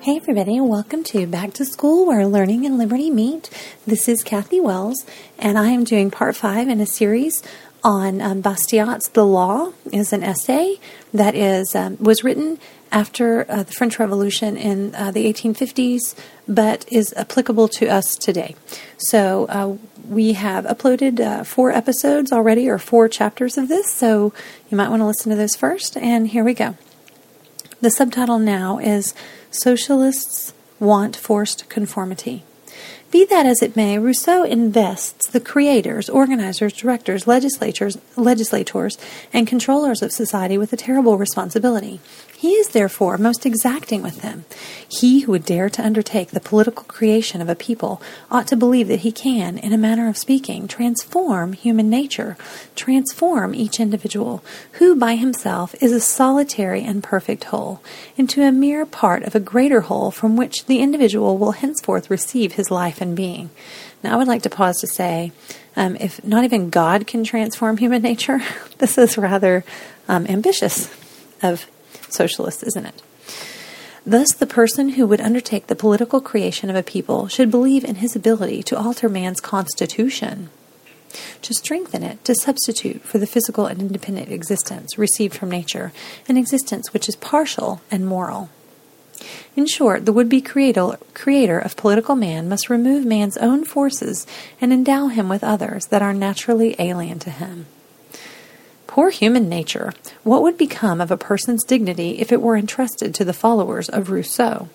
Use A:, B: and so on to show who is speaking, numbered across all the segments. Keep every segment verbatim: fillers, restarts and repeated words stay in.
A: Hey everybody, and welcome to Back to School, where learning and liberty meet. This is Kathy Wells, and I am doing part five in a series on um, Bastiat's The Law. Is an essay that is um, was written after uh, the French Revolution in uh, the eighteen fifties, but is applicable to us today. So uh, we have uploaded uh, four episodes already, or four chapters of this, so you might want to listen to those first, and here we go. The subtitle now is Socialists Want Forced Conformity. Be that as it may, Rousseau invests the creators, organizers, directors, legislators, legislators, and controllers of society with a terrible responsibility. He is therefore most exacting with them. He who would dare to undertake the political creation of a people ought to believe that he can, in a manner of speaking, transform human nature, transform each individual, who by himself is a solitary and perfect whole, into a mere part of a greater whole from which the individual will henceforth receive his life and being. Now, I would like to pause to say, um, if not even God can transform human nature, this is rather um, ambitious of socialists, isn't it? Thus, the person who would undertake the political creation of a people should believe in his ability to alter man's constitution, to strengthen it, to substitute for the physical and independent existence received from nature, an existence which is partial and moral. In short, the would-be creator, creator of political man must remove man's own forces and endow him with others that are naturally alien to him. Poor human nature! What would become of a person's dignity if it were entrusted to the followers of Rousseau?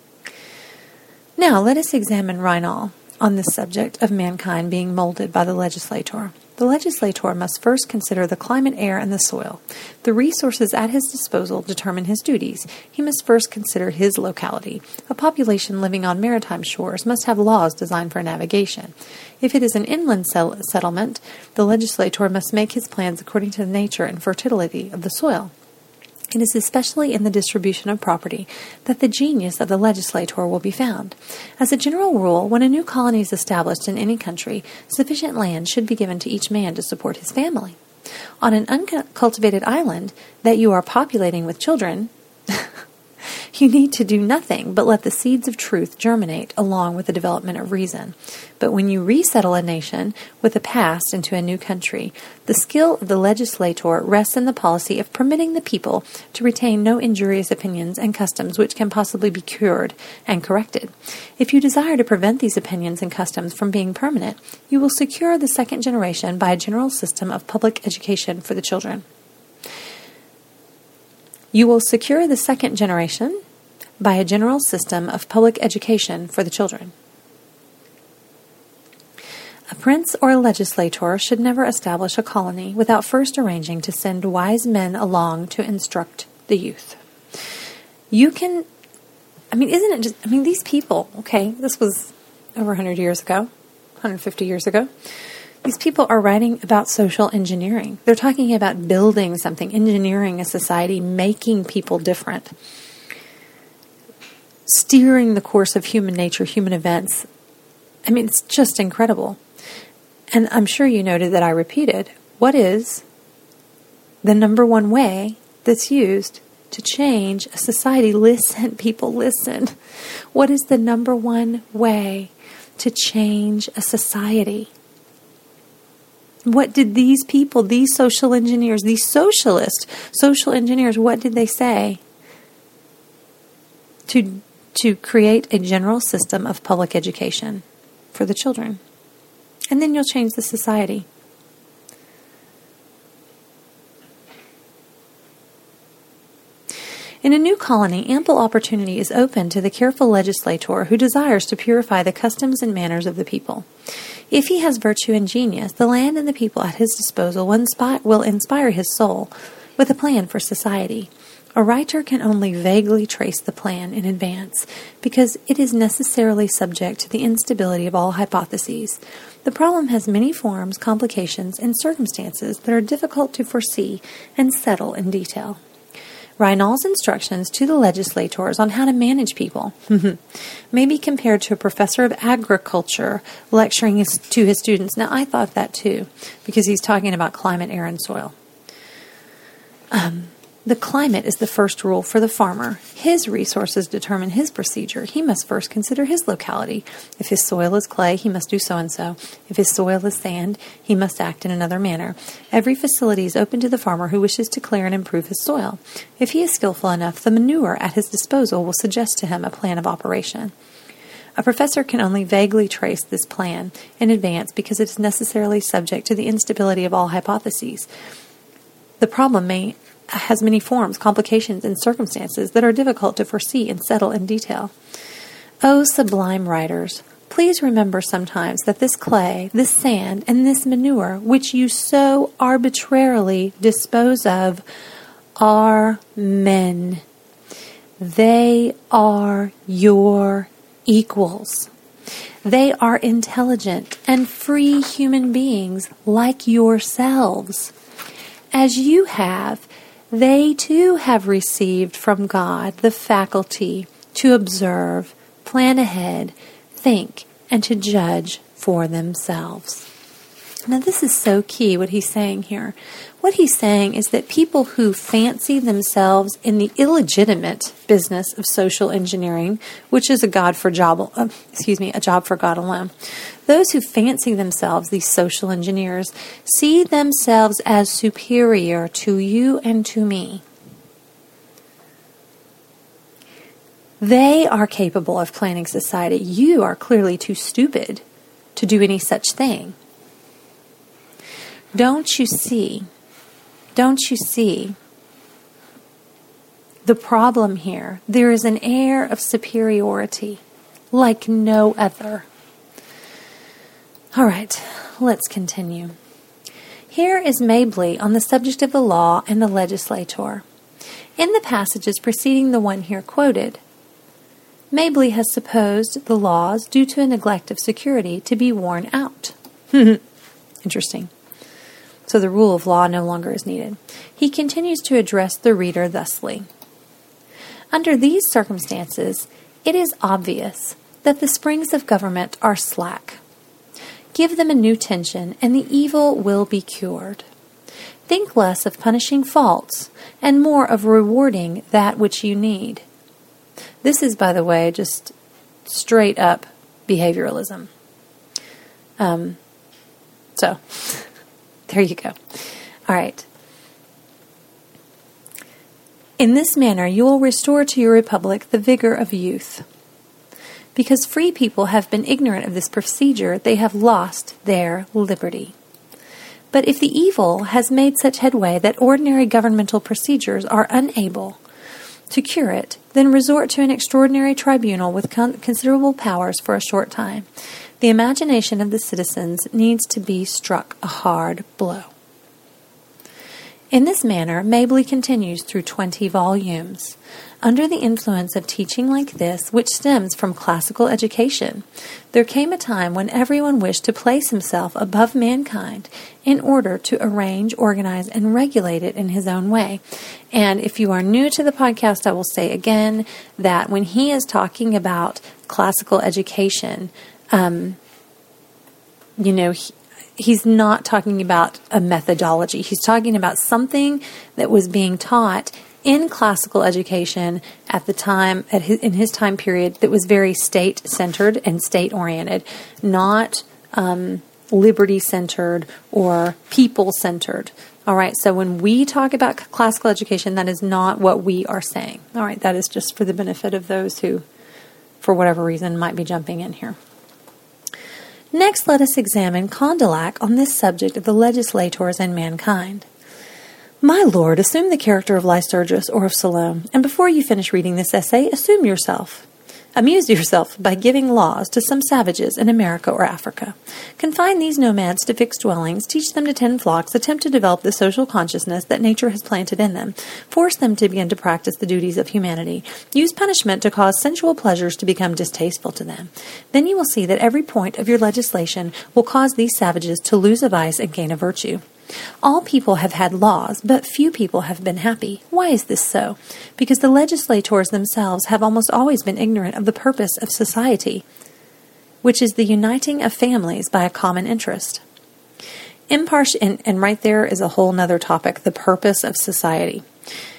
A: Now let us examine Raynal on this subject of mankind being molded by the legislator. The legislator must first consider the climate, air, and the soil. The resources at his disposal determine his duties. He must first consider his locality. A population living on maritime shores must have laws designed for navigation. If it is an inland sel- settlement, the legislator must make his plans according to the nature and fertility of the soil. It is especially in the distribution of property that the genius of the legislator will be found. As a general rule, when a new colony is established in any country, sufficient land should be given to each man to support his family. On an uncultivated island that you are populating with children, you need to do nothing but let the seeds of truth germinate along with the development of reason. But when you resettle a nation with a past into a new country, the skill of the legislator rests in the policy of permitting the people to retain no injurious opinions and customs which can possibly be cured and corrected. If you desire to prevent these opinions and customs from being permanent, you will secure the second generation by a general system of public education for the children. You will secure the second generation by a general system of public education for the children. A prince or a legislator should never establish a colony without first arranging to send wise men along to instruct the youth. You can, I mean, isn't it just, I mean, these people, okay, this was over one hundred years ago, one hundred fifty years ago. These people are writing about social engineering. They're talking about building something, engineering a society, making people different, steering the course of human nature, human events. I mean, it's just incredible. And I'm sure you noted that I repeated, what is the number one way that's used to change a society? Listen, people, listen. What is the number one way to change a society? What did these people, these social engineers, these socialist social engineers, what did they say? To, to create a general system of public education for the children. And then you'll change the society. In a new colony, ample opportunity is open to the careful legislator who desires to purify the customs and manners of the people. If he has virtue and genius, the land and the people at his disposal will inspire, will inspire his soul with a plan for society. A writer can only vaguely trace the plan in advance because it is necessarily subject to the instability of all hypotheses. The problem has many forms, complications, and circumstances that are difficult to foresee and settle in detail. Raynal's instructions to the legislators on how to manage people may be compared to a professor of agriculture lecturing his, to his students. Now, I thought that too, because he's talking about climate, air, and soil. Um, The climate is the first rule for the farmer. His resources determine his procedure. He must first consider his locality. If his soil is clay, he must do so-and-so. If his soil is sand, he must act in another manner. Every facility is open to the farmer who wishes to clear and improve his soil. If he is skillful enough, the manure at his disposal will suggest to him a plan of operation. A professor can only vaguely trace this plan in advance because it is necessarily subject to the instability of all hypotheses. The problem may has many forms, complications, and circumstances that are difficult to foresee and settle in detail. O sublime writers, please remember sometimes that this clay, this sand, and this manure, which you so arbitrarily dispose of, are men. They are your equals. They are intelligent and free human beings like yourselves. As you have, they too have received from God the faculty to observe, plan ahead, think, and to judge for themselves. Now this is so key, what he's saying here. What he's saying is that people who fancy themselves in the illegitimate business of social engineering, which is a God for job, uh, excuse me, a job for God alone, those who fancy themselves these social engineers see themselves as superior to you and to me. They are capable of planning society. You are clearly too stupid to do any such thing. Don't you see? Don't you see the problem here? There is an air of superiority like no other. All right, let's continue. Here is Mabley on the subject of the law and the legislator. In the passages preceding the one here quoted, Mabley has supposed the laws, due to a neglect of security, to be worn out. Interesting. So the rule of law no longer is needed. He continues to address the reader thusly. Under these circumstances, it is obvious that the springs of government are slack. Give them a new tension, and the evil will be cured. Think less of punishing faults, and more of rewarding that which you need. This is, by the way, just straight up behavioralism. Um, so... There you go. All right. In this manner, you will restore to your republic the vigor of youth. Because free people have been ignorant of this procedure, they have lost their liberty. But if the evil has made such headway that ordinary governmental procedures are unable to cure it, then resort to an extraordinary tribunal with con- considerable powers for a short time. The imagination of the citizens needs to be struck a hard blow. In this manner, Mabley continues through twenty volumes. Under the influence of teaching like this, which stems from classical education, there came a time when everyone wished to place himself above mankind in order to arrange, organize, and regulate it in his own way. And if you are new to the podcast, I will say again that when he is talking about classical education, um, you know, he, he's not talking about a methodology. He's talking about something that was being taught in classical education at the time, at his, in his time period, that was very state-centered and state-oriented, not um, liberty-centered or people-centered. All right, so when we talk about classical education, that is not what we are saying. All right, that is just for the benefit of those who, for whatever reason, might be jumping in here. Next, let us examine Condillac on this subject of the legislators and mankind. My lord, assume the character of Lycurgus or of Salome, and before you finish reading this essay, assume yourself. Amuse yourself by giving laws to some savages in America or Africa. Confine these nomads to fixed dwellings, teach them to tend flocks, attempt to develop the social consciousness that nature has planted in them, force them to begin to practice the duties of humanity, use punishment to cause sensual pleasures to become distasteful to them. Then you will see that every point of your legislation will cause these savages to lose a vice and gain a virtue. All people have had laws, but few people have been happy. Why is this so? Because the legislators themselves have almost always been ignorant of the purpose of society, which is the uniting of families by a common interest. Impartial, and, and right there is a whole nother topic, the purpose of society.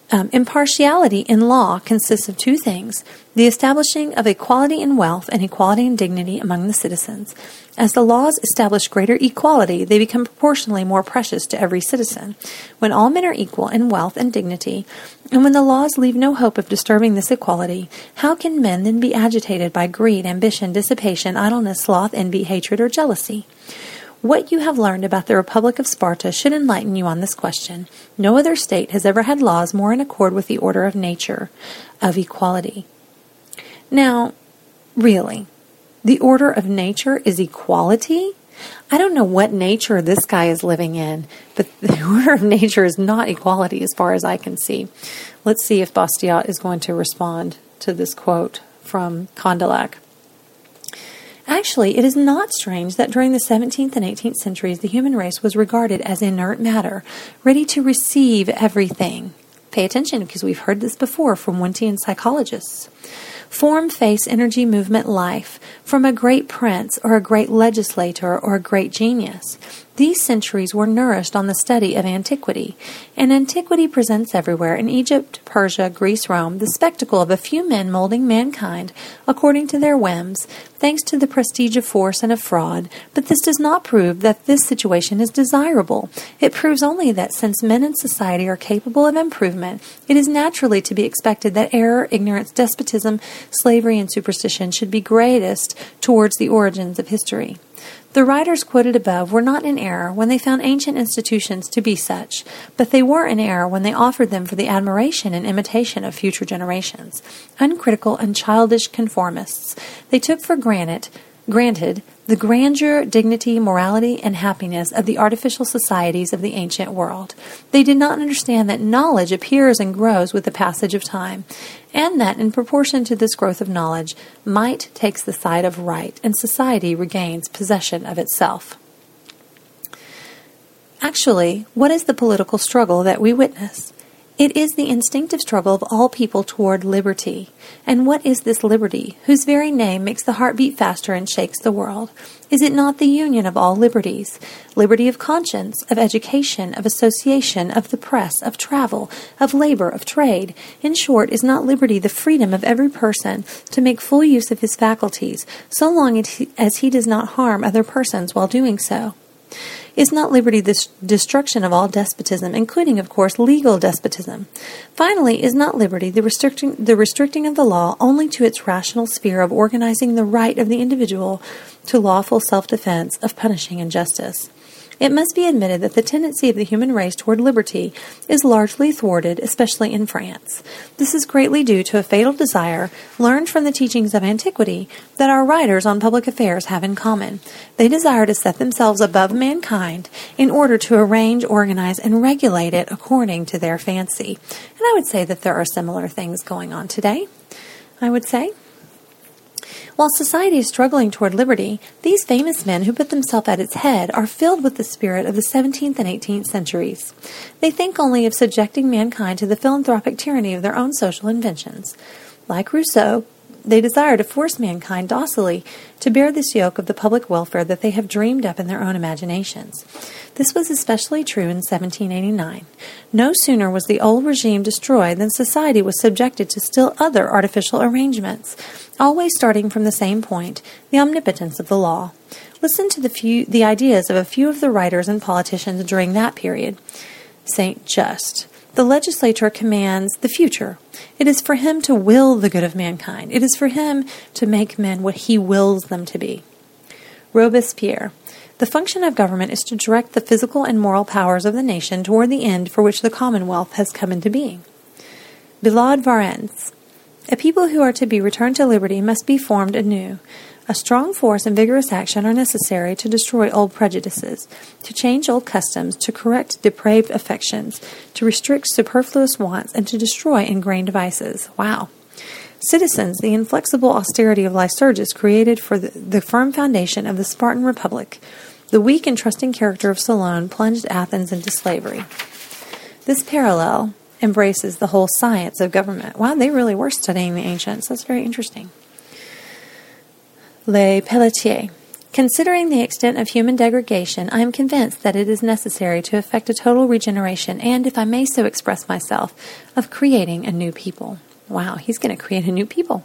A: Um, impartiality in law consists of two things: the establishing of equality in wealth and equality in dignity among the citizens. As the laws establish greater equality, they become proportionally more precious to every citizen. When all men are equal in wealth and dignity, and when the laws leave no hope of disturbing this equality, how can men then be agitated by greed, ambition, dissipation, idleness, sloth, envy, hatred, or jealousy? What you have learned about the Republic of Sparta should enlighten you on this question. No other state has ever had laws more in accord with the order of nature, of equality. Now, really, the order of nature is equality? I don't know what nature this guy is living in, but the order of nature is not equality as far as I can see. Let's see if Bastiat is going to respond to this quote from Condillac. Actually, it is not strange that during the seventeenth and eighteenth centuries, the human race was regarded as inert matter, ready to receive everything. Pay attention, because we've heard this before from Wundtian psychologists. Form, face, energy, movement, life, from a great prince or a great legislator or a great genius. These centuries were nourished on the study of antiquity, and antiquity presents everywhere, in Egypt, Persia, Greece, Rome, the spectacle of a few men molding mankind according to their whims, thanks to the prestige of force and of fraud. But this does not prove that this situation is desirable. It proves only that since men in society are capable of improvement, it is naturally to be expected that error, ignorance, despotism, slavery, and superstition should be greatest towards the origins of history. The writers quoted above were not in error when they found ancient institutions to be such, but they were in error when they offered them for the admiration and imitation of future generations. Uncritical and childish conformists, they took for granted, granted the grandeur, dignity, morality, and happiness of the artificial societies of the ancient world. They did not understand that knowledge appears and grows with the passage of time, and that in proportion to this growth of knowledge, might takes the side of right, and society regains possession of itself. Actually, what is the political struggle that we witness? It is the instinctive struggle of all people toward liberty. And what is this liberty, whose very name makes the heart beat faster and shakes the world? Is it not the union of all liberties? Liberty of conscience, of education, of association, of the press, of travel, of labor, of trade. In short, is not liberty the freedom of every person to make full use of his faculties, so long as he does not harm other persons while doing so? Is not liberty the destruction of all despotism, including, of course, legal despotism? Finally, is not liberty the restricting, the restricting of the law only to its rational sphere of organizing the right of the individual to lawful self-defense, of punishing injustice? It must be admitted that the tendency of the human race toward liberty is largely thwarted, especially in France. This is greatly due to a fatal desire, learned from the teachings of antiquity, that our writers on public affairs have in common. They desire to set themselves above mankind in order to arrange, organize, and regulate it according to their fancy. And I would say that there are similar things going on today, I would say. While society is struggling toward liberty, these famous men who put themselves at its head are filled with the spirit of the seventeenth and eighteenth centuries. They think only of subjecting mankind to the philanthropic tyranny of their own social inventions. Like Rousseau, they desire to force mankind docilely to bear this yoke of the public welfare that they have dreamed up in their own imaginations. This was especially true in seventeen eighty-nine. No sooner was the old regime destroyed than society was subjected to still other artificial arrangements, always starting from the same point, the omnipotence of the law. Listen to the few, the ideas of a few of the writers and politicians during that period. Saint Just. The legislator commands the future. It is for him to will the good of mankind. It is for him to make men what he wills them to be. Robespierre. The function of government is to direct the physical and moral powers of the nation toward the end for which the Commonwealth has come into being. Billaud Varennes. A people who are to be returned to liberty must be formed anew. A strong force and vigorous action are necessary to destroy old prejudices, to change old customs, to correct depraved affections, to restrict superfluous wants, and to destroy ingrained vices. Wow. Citizens, the inflexible austerity of Lycurgus created for the, the firm foundation of the Spartan Republic. The weak and trusting character of Solon plunged Athens into slavery. This parallel embraces the whole science of government. Wow, they really were studying the ancients. That's very interesting. Le Pelletier. Considering the extent of human degradation, I am convinced that it is necessary to effect a total regeneration and, if I may so express myself, of creating a new people. Wow, he's going to create a new people.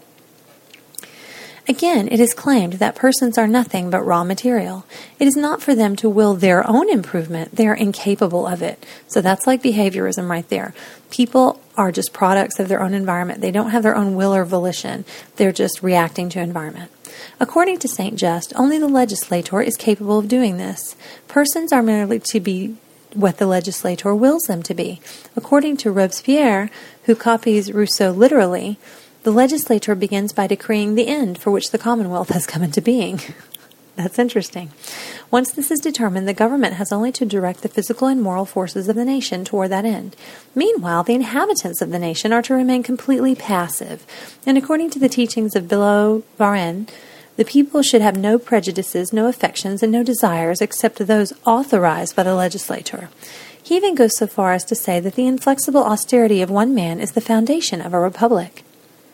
A: Again, it is claimed that persons are nothing but raw material. It is not for them to will their own improvement. They are incapable of it. So that's like behaviorism right there. People are just products of their own environment. They don't have their own will or volition. They're just reacting to environment. According to Saint Just, only the legislator is capable of doing this. Persons are merely to be what the legislator wills them to be. According to Robespierre, who copies Rousseau literally, the legislator begins by decreeing the end for which the Commonwealth has come into being. That's interesting. Once this is determined, the government has only to direct the physical and moral forces of the nation toward that end. Meanwhile, the inhabitants of the nation are to remain completely passive, and according to the teachings of Billaud-Varennes, the people should have no prejudices, no affections, and no desires except those authorized by the legislator. He even goes so far as to say that the inflexible austerity of one man is the foundation of a republic.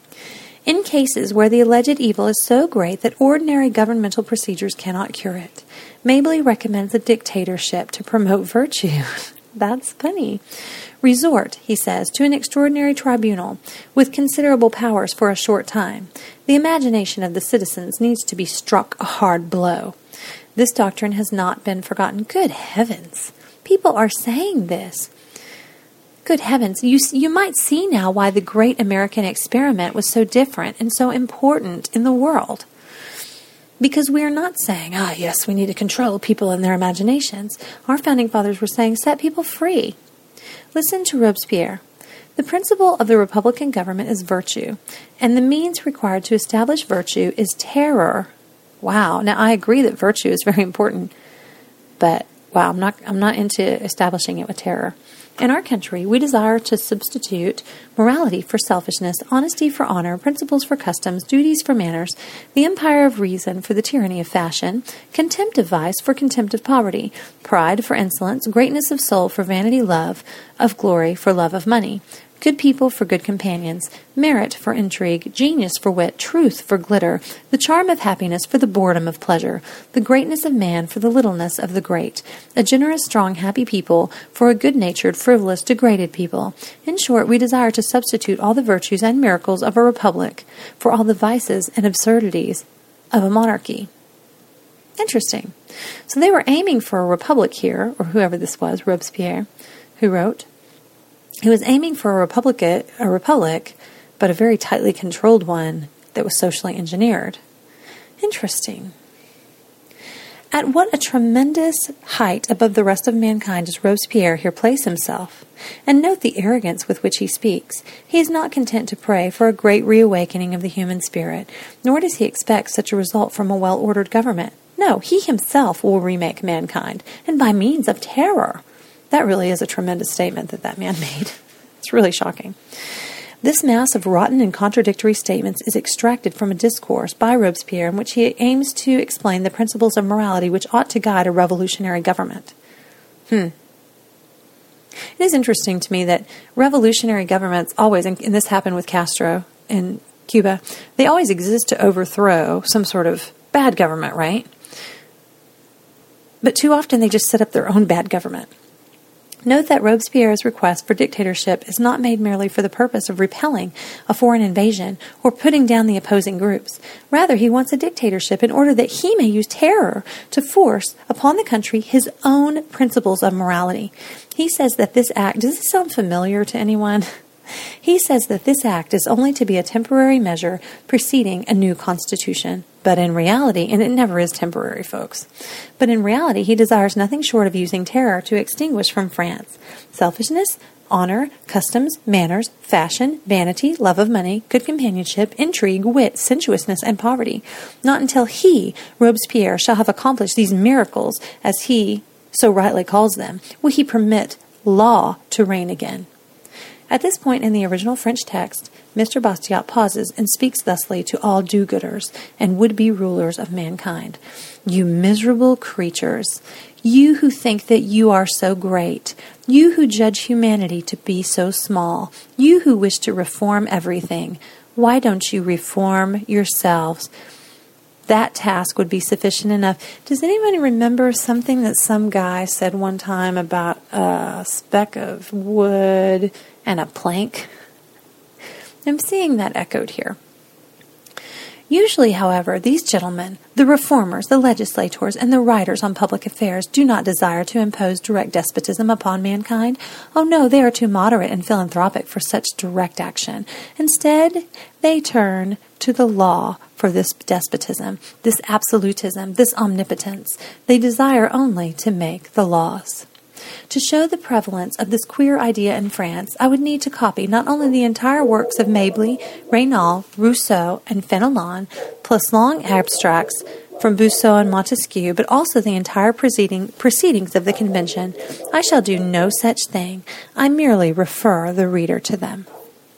A: In cases where the alleged evil is so great that ordinary governmental procedures cannot cure it, Mabley recommends a dictatorship to promote virtue. That's funny. Resort, he says, to an extraordinary tribunal with considerable powers for a short time. The imagination of the citizens needs to be struck a hard blow. This doctrine has not been forgotten. Good heavens! People are saying this. Good heavens, you you might see now why the great American experiment was so different and so important in the world. Because we are not saying, ah, yes, we need to control people and their imaginations. Our founding fathers were saying, set people free. Listen to Robespierre. The principle of the Republican government is virtue, and the means required to establish virtue is terror. Wow. Now, I agree that virtue is very important, but wow, I'm not I'm not into establishing it with terror. In our country, we desire to substitute morality for selfishness, honesty for honor, principles for customs, duties for manners, the empire of reason for the tyranny of fashion, contempt of vice for contempt of poverty, pride for insolence, greatness of soul for vanity love, of glory for love of money, good people for good companions, merit for intrigue, genius for wit, truth for glitter, the charm of happiness for the boredom of pleasure, the greatness of man for the littleness of the great, a generous, strong, happy people for a good-natured, frivolous, degraded people. In short, we desire to substitute all the virtues and miracles of a republic for all the vices and absurdities of a monarchy. Interesting. So they were aiming for a republic here, or whoever this was, Robespierre, who wrote. He was aiming for a republic, a republic, but a very tightly controlled one that was socially engineered. Interesting. At what a tremendous height above the rest of mankind does Robespierre here place himself? And note the arrogance with which he speaks. He is not content to pray for a great reawakening of the human spirit, nor does he expect such a result from a well-ordered government. No, he himself will remake mankind, and by means of terror. That really is a tremendous statement that that man made. It's really shocking. This mass of rotten and contradictory statements is extracted from a discourse by Robespierre in which he aims to explain the principles of morality which ought to guide a revolutionary government. Hmm. It is interesting to me that revolutionary governments always, and this happened with Castro in Cuba, they always exist to overthrow some sort of bad government, right? But too often they just set up their own bad government. Note that Robespierre's request for dictatorship is not made merely for the purpose of repelling a foreign invasion or putting down the opposing groups. Rather, he wants a dictatorship in order that he may use terror to force upon the country his own principles of morality. He says that this act, does this sound familiar to anyone? He says that this act is only to be a temporary measure preceding a new constitution. But in reality, and it never is temporary, folks, but in reality, he desires nothing short of using terror to extinguish from France selfishness, honor, customs, manners, fashion, vanity, love of money, good companionship, intrigue, wit, sensuousness, and poverty. Not until he, Robespierre, shall have accomplished these miracles, as he so rightly calls them, will he permit law to reign again. At this point in the original French text, Mister Bastiat pauses and speaks thusly to all do-gooders and would-be rulers of mankind. You miserable creatures, you who think that you are so great, you who judge humanity to be so small, you who wish to reform everything, why don't you reform yourselves? that task would be sufficient enough. Does anybody remember something that some guy said one time about a speck of wood and a plank? I'm seeing that echoed here. Usually, however, these gentlemen, the reformers, the legislators, and the writers on public affairs, do not desire to impose direct despotism upon mankind. Oh no, they are too moderate and philanthropic for such direct action. Instead, they turn to the law for this despotism, this absolutism, this omnipotence. They desire only to make the laws. To show the prevalence of this queer idea in France, I would need to copy not only the entire works of Mabley, Raynal, Rousseau, and Fenelon, plus long abstracts from Bossuet and Montesquieu, but also the entire proceeding, proceedings of the convention. I shall do no such thing. I merely refer the reader to them.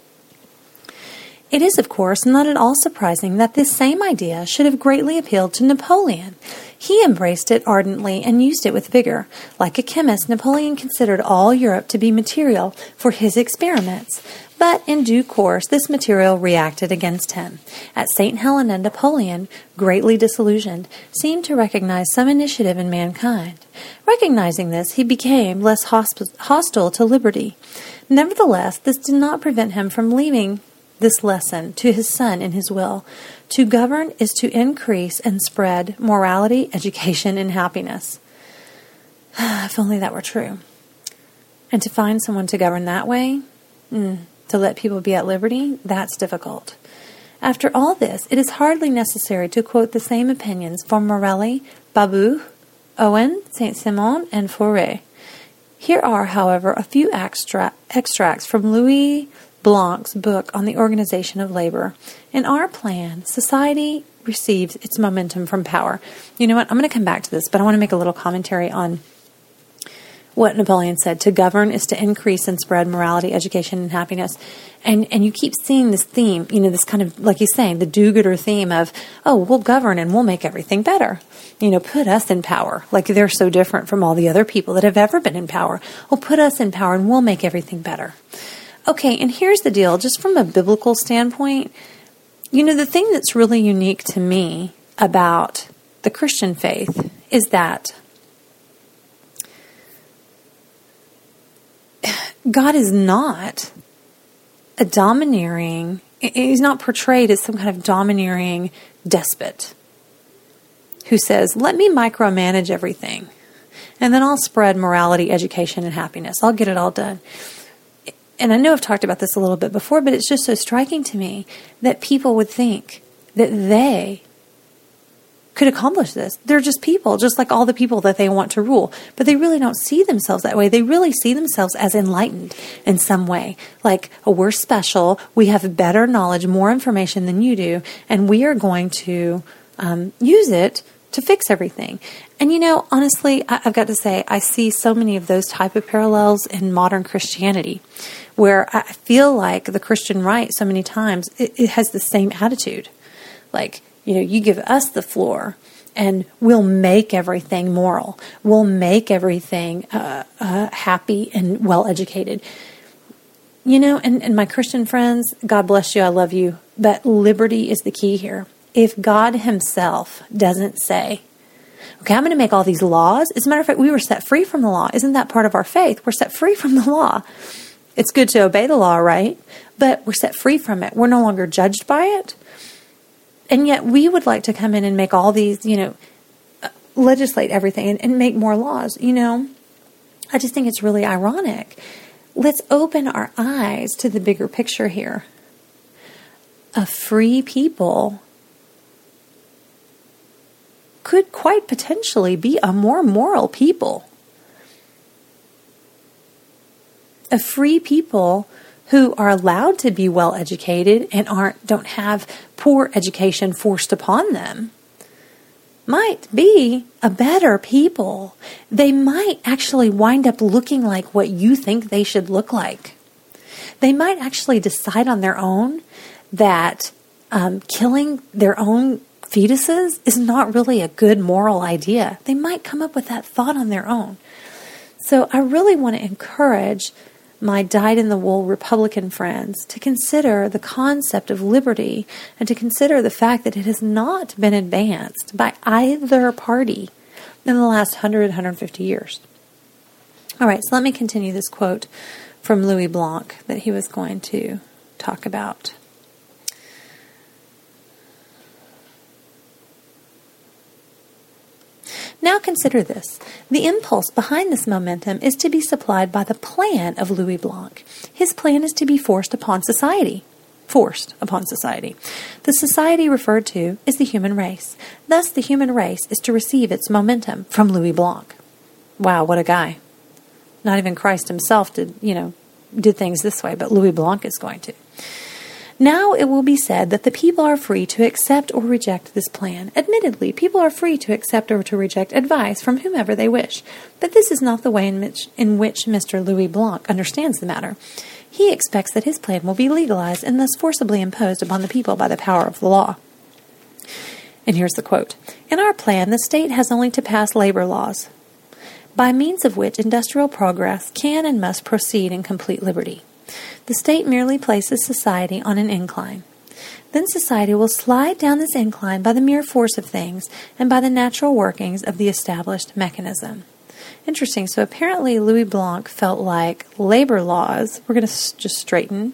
A: It is, of course, not at all surprising that this same idea should have greatly appealed to Napoleon. He embraced it ardently and used it with vigor. Like a chemist, Napoleon considered all Europe to be material for his experiments. But in due course, this material reacted against him. At Saint Helena, Napoleon, greatly disillusioned, seemed to recognize some initiative in mankind. Recognizing this, he became less hosp- hostile to liberty. Nevertheless, this did not prevent him from leaving this lesson to his son in his will. To govern is to increase and spread morality, education, and happiness. If only that were true. And to find someone to govern that way, mm, to let people be at liberty, that's difficult. After all this, it is hardly necessary to quote the same opinions from Morelli, Babeuf, Owen, Saint-Simon, and Fourier. Here are, however, a few extra- extracts from Louis Blanc's book on the organization of labor. In our plan, society receives its momentum from power. You know what? I'm going to come back to this, but I want to make a little commentary on what Napoleon said. To govern is to increase and spread morality, education, and happiness. And and you keep seeing this theme, you know, this kind of, like he's saying, the do-gooder theme of, oh, we'll govern and we'll make everything better. You know, put us in power. Like they're so different from all the other people that have ever been in power. Well, put us in power and we'll make everything better. Okay, and here's the deal, just from a biblical standpoint, you know, the thing that's really unique to me about the Christian faith is that God is not a domineering, he's not portrayed as some kind of domineering despot who says, let me micromanage everything, and then I'll spread morality, education, and happiness. I'll get it all done. And I know I've talked about this a little bit before, but it's just so striking to me that people would think that they could accomplish this. They're just people, just like all the people that they want to rule. But they really don't see themselves that way. They really see themselves as enlightened in some way. Like, oh, we're special, we have better knowledge, more information than you do, and we are going to um, use it to fix everything. And you know, honestly, I, I've got to say, I see so many of those type of parallels in modern Christianity, where I feel like the Christian right, so many times, it, it has the same attitude. Like, you know, you give us the floor and we'll make everything moral. We'll make everything uh, uh, happy and well-educated. You know, and, and my Christian friends, God bless you, I love you, but liberty is the key here. If God himself doesn't say, okay, I'm going to make all these laws. As a matter of fact, we were set free from the law. Isn't that part of our faith? We're set free from the law. It's good to obey the law, right? But we're set free from it. We're no longer judged by it. And yet we would like to come in and make all these, you know, legislate everything and, and make more laws. You know, I just think it's really ironic. Let's open our eyes to the bigger picture here. A free people could quite potentially be a more moral people. A free people who are allowed to be well educated and aren't don't have poor education forced upon them might be a better people. They might actually wind up looking like what you think they should look like. They might actually decide on their own that um, killing their own fetuses is not really a good moral idea. They might come up with that thought on their own. So I really want to encourage my dyed-in-the-wool Republican friends to consider the concept of liberty and to consider the fact that it has not been advanced by either party in the last one hundred, one hundred fifty years. All right, so let me continue this quote from Louis Blanc that he was going to talk about. Now consider this. The impulse behind this momentum is to be supplied by the plan of Louis Blanc. His plan is to be forced upon society. Forced upon society. The society referred to is the human race. Thus, the human race is to receive its momentum from Louis Blanc. Wow, what a guy. Not even Christ himself did, you know, did things this way, but Louis Blanc is going to. Now it will be said that the people are free to accept or reject this plan. Admittedly, people are free to accept or to reject advice from whomever they wish. But this is not the way in which, in which Mister Louis Blanc understands the matter. He expects that his plan will be legalized and thus forcibly imposed upon the people by the power of the law. And here's the quote. In our plan, the state has only to pass labor laws, by means of which industrial progress can and must proceed in complete liberty. The state merely places society on an incline. Then society will slide down this incline by the mere force of things and by the natural workings of the established mechanism. Interesting. So apparently Louis Blanc felt like labor laws were going to just straighten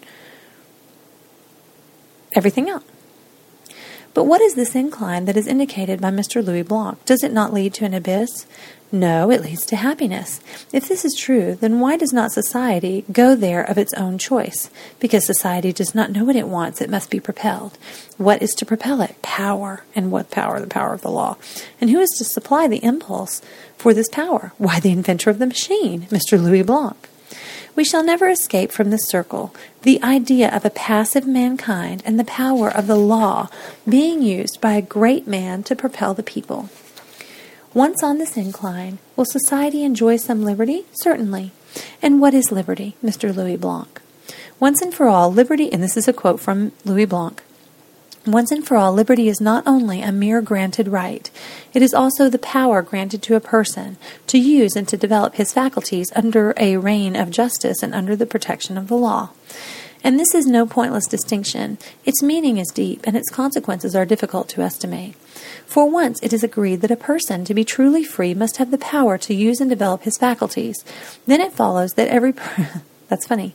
A: everything out. But what is this incline that is indicated by Mister Louis Blanc? Does it not lead to an abyss? No, it leads to happiness. If this is true, then why does not society go there of its own choice? Because society does not know what it wants, it must be propelled. What is to propel it? Power. And what power? The power of the law. And who is to supply the impulse for this power? Why, the inventor of the machine, Mister Louis Blanc. We shall never escape from this circle, the idea of a passive mankind and the power of the law being used by a great man to propel the people. Once on this incline, will society enjoy some liberty? Certainly. And what is liberty, Mister Louis Blanc? Once and for all, liberty, and this is a quote from Louis Blanc, once and for all, liberty is not only a mere granted right, it is also the power granted to a person to use and to develop his faculties under a reign of justice and under the protection of the law. And this is no pointless distinction. Its meaning is deep, and its consequences are difficult to estimate. For once it is agreed that a person, to be truly free, must have the power to use and develop his faculties. Then it follows that every... Per- That's funny.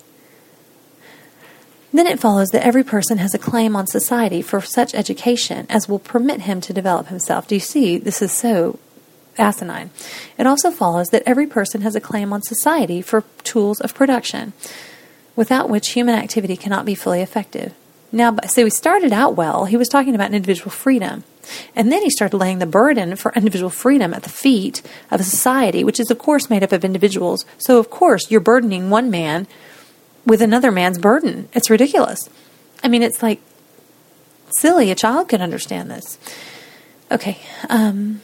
A: Then it follows that every person has a claim on society for such education as will permit him to develop himself. Do you see? This is so asinine. It also follows that every person has a claim on society for tools of production, without which human activity cannot be fully effective. Now, so he started out well. He was talking about individual freedom. And then he started laying the burden for individual freedom at the feet of a society, which is, of course, made up of individuals. So, of course, you're burdening one man with another man's burden. It's ridiculous. I mean, it's like silly. A child can understand this. Okay. Um,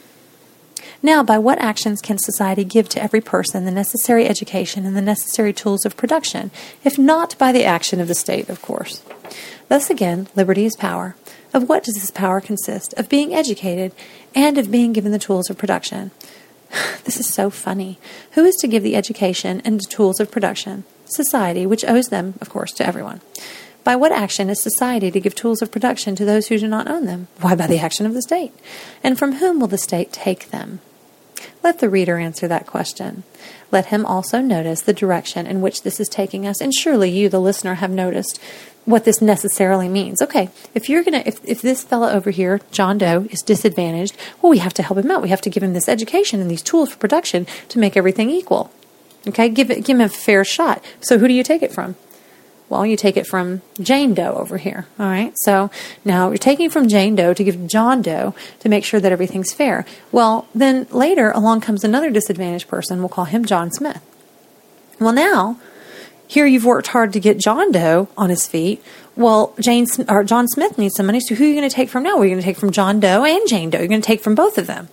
A: now, by what actions can society give to every person the necessary education and the necessary tools of production, if not by the action of the state, of course? Thus again, liberty is power. Of what does this power consist? Of being educated and of being given the tools of production. This is so funny. Who is to give the education and the tools of production? Society, which owes them, of course, to everyone. By what action is society to give tools of production to those who do not own them? Why, by the action of the state. And from whom will the state take them? Let the reader answer that question. Let him also notice the direction in which this is taking us. And surely you, the listener, have noticed what this necessarily means. Okay, if you're gonna, if, if this fellow over here, John Doe, is disadvantaged, well, we have to help him out. We have to give him this education and these tools for production to make everything equal. Okay, give it, give him a fair shot. So who do you take it from? Well, you take it from Jane Doe over here. All right, so now you're taking from Jane Doe to give John Doe to make sure that everything's fair. Well, then later along comes another disadvantaged person. We'll call him John Smith. Well, now here you've worked hard to get John Doe on his feet. Well, Jane or John Smith needs some money. So who are you going to take from now? Well, you're going to take from John Doe and Jane Doe. You're going to take from both of them.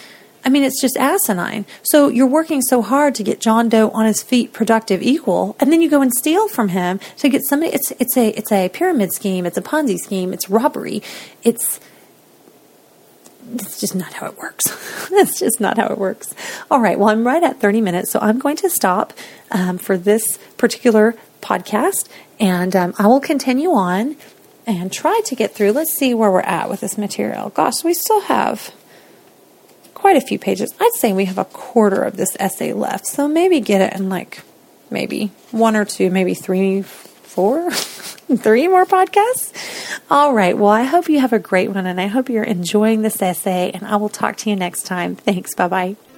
A: I mean, it's just asinine. So you're working so hard to get John Doe on his feet, productive, equal, and then you go and steal from him to get somebody. It's it's a it's a pyramid scheme. It's a Ponzi scheme. It's robbery. It's It's just not how it works. That's just not how it works. All right. Well, I'm right at thirty minutes, so I'm going to stop um, for this particular podcast, and um, I will continue on and try to get through. Let's see where we're at with this material. Gosh, we still have quite a few pages. I'd say we have a quarter of this essay left, so maybe get it in like maybe one or two, maybe three, four, three more podcasts. All right. Well, I hope you have a great one, and I hope you're enjoying this essay, and I will talk to you next time. Thanks. Bye-bye.